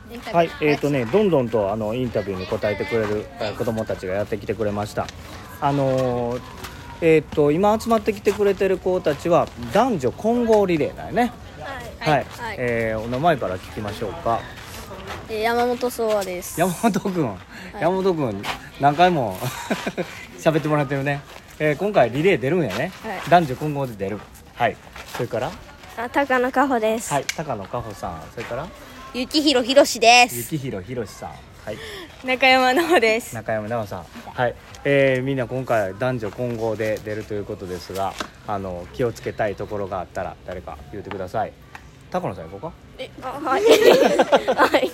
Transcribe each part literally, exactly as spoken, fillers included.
はい、えーとね、どんどんとあのインタビューに答えてくれる子どもたちがやってきてくれました。あのーえー、と今集まってきてくれてる子たちは男女混合リレーだよね。はい、はいはい、えー、お名前から聞きましょうか。 えー、山本壮和です。 山本くん、はい、山本くん何回も喋ってもらってるね。えー、今回リレー出るんやね、はい、男女混合で出る。はい、それからあ高野佳穂です。 はい、高野佳穂さん。それから雪広博士です。 雪広博士さん。はい、 中山奈緒です。 中山奈緒さん。はい、えー、みんな今回男女混合で出るということですが、あの気をつけたいところがあったら誰か言ってください。高野さん行こうか。 えあはいはい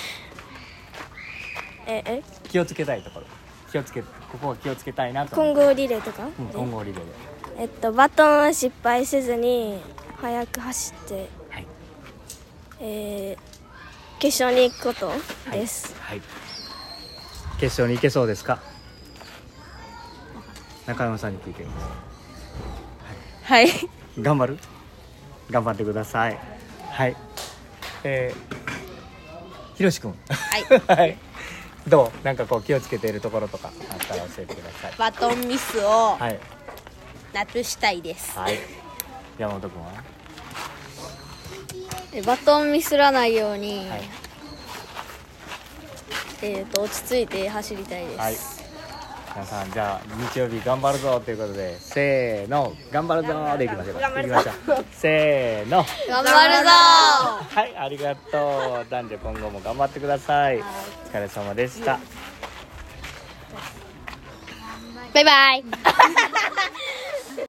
ええ気をつけたいところ、気をつけここは気をつけたいなと。 混合リレーとか、 うん、混合リレーでえっとバトン失敗せずに速く走って、はい、えー決勝に行くことです。 はい、はい、決勝に行けそうですか。中山さんに聞いています。 はい、はい、 頑張る頑張ってください。はい、えー、ひろしくん、はいはい、どうなんかこう気をつけているところとかあったら教えてください。 バトンミスをなくしたいです。 はい、山本くんはバトンミスらないように、はい、えーと落ち着いて走りたいです。はい、 皆さんじゃあ日曜日頑張るぞということで、せーの頑張るぞでいきましょう。 頑張るぞ。 せーの頑張るぞ。 はい、ありがとう。男女今後も頑張ってください。お疲れ様でした。 バイバイ